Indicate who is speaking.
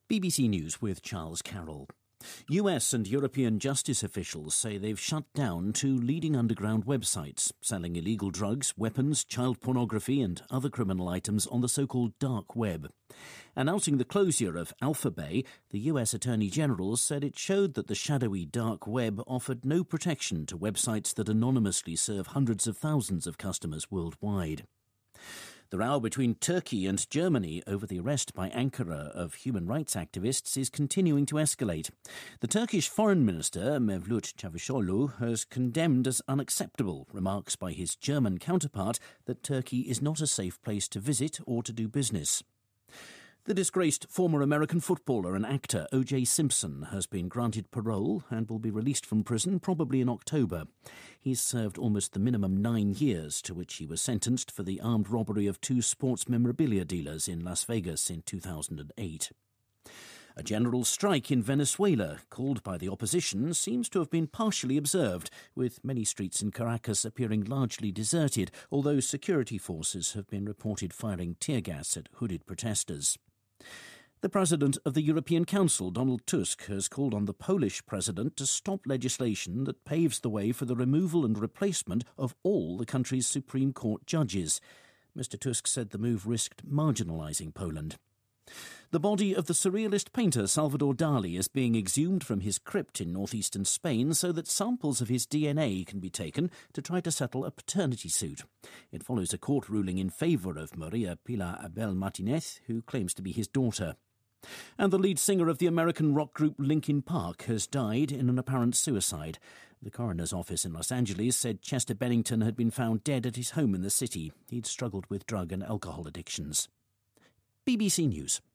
Speaker 1: BBC News with Charles Carroll. US and European justice officials say they've shut down two leading underground websites selling illegal drugs, weapons, child pornography and other criminal items on the so-called dark web. Announcing the closure of Alphabay, the US Attorney General said it showed that the shadowy dark web offered no protection to websites that anonymously serve hundreds of thousands of customers worldwide. The row between Turkey and Germany over the arrest by Ankara of human rights activists is continuing to escalate. The Turkish Foreign Minister, Mevlut Çavuşoğlu, has condemned as unacceptable remarks by his German counterpart that Turkey is not a safe place to visit or to do business. The disgraced former American footballer and actor O.J. Simpson has been granted parole and will be released from prison probably in October. He's served almost the minimum 9 years to which he was sentenced for the armed robbery of two sports memorabilia dealers in Las Vegas in 2008. A general strike in Venezuela, called by the opposition, seems to have been partially observed, with many streets in Caracas appearing largely deserted, although security forces have been reported firing tear gas at hooded protesters. The President of the European Council, Donald Tusk, has called on the Polish President to stop legislation that paves the way for the removal and replacement of all the country's Supreme Court judges. Mr. Tusk said the move risked marginalising Poland. The body of the surrealist painter Salvador Dali is being exhumed from his crypt in northeastern Spain so that samples of his DNA can be taken to try to settle a paternity suit. It follows a court ruling in favour of Maria Pilar Abel Martinez, who claims to be his daughter. And the lead singer of the American rock group Linkin Park has died in an apparent suicide. The coroner's office in Los Angeles said Chester Bennington had been found dead at his home in the city. He'd struggled with drug and alcohol addictions. BBC News.